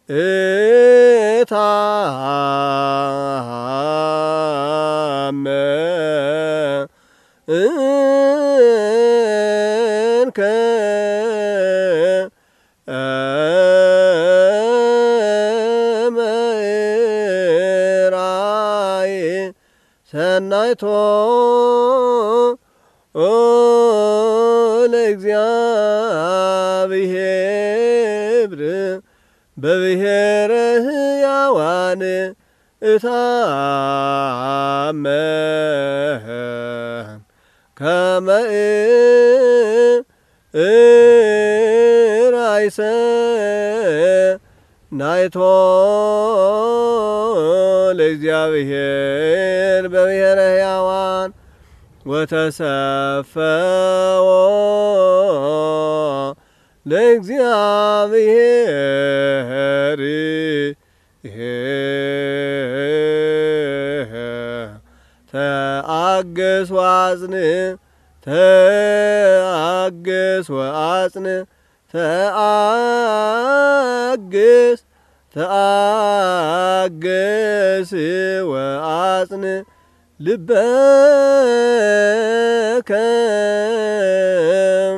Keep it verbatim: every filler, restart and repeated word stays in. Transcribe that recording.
እታመ እንከ እምዕራይ ሰናይቶ ለእግዚአብሔር በብሔረ ሕያዋን እታመ ከመ እምዕራይ ሰናይቶ ለእግዚአብሔር በብሔረ ሕያዋን ወተሰፈዎ ለእግዚአብሔር ተአግስ ወአጽን ተአግስ ወአጽን ተአግስ ተአግስ ወአጽን ልበከ